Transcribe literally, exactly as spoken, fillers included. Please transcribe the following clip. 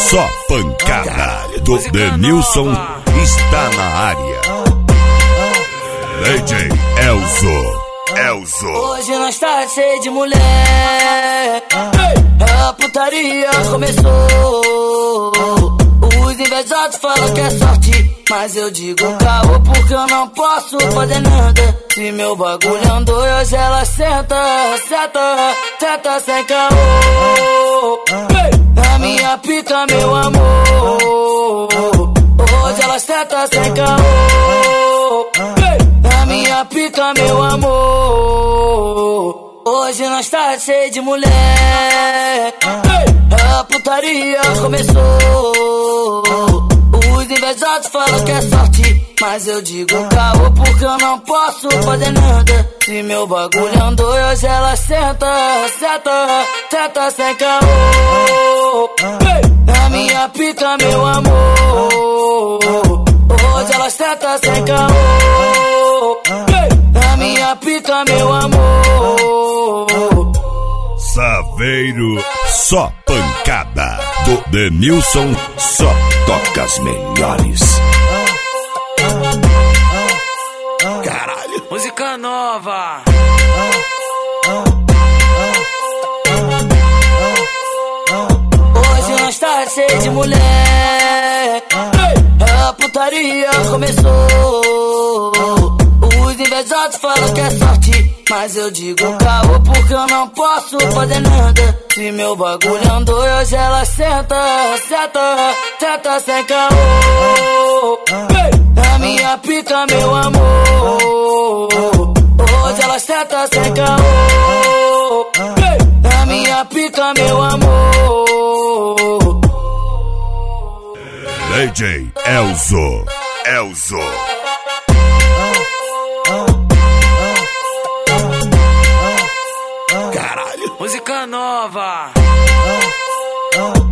Só pancada do Denilson está na área. D J Elzo, Elzo. Hoje nós tá cheio de mulher, a putaria começou. Os invejosos falam que é sorte, mas eu digo caô porque eu não posso fazer nada. Se meu bagulho andou, hoje ela senta, senta, senta sem caô. Na minha pica, meu amor, hoje ela senta sem caô. Na minha pica, meu amor, hoje nós tá cheio de mulher, a putaria começou. Os invejosos falam que é sorte, mas eu digo caô porque eu não posso fazer nada. Se meu bagulho andou, hoje ela senta, senta, senta sem caô. Na minha pica, meu amor, hoje ela senta sem caô. Na minha pica, meu amor. Saveiro, só pancada do Denilson, só toca as melhores. Caralho, música nova. Hoje nós tá cheio de mulher, a putaria começou. Os invejosos falam que é sorte, mas eu digo caô porque eu não posso fazer nada. Se meu bagulho andou, hoje ela senta, senta, senta sem caô. Na minha pica, meu amor, hoje ela senta sem caô. Na minha pica, meu amor. D J Elzo, Elzo. Caralho, música nova.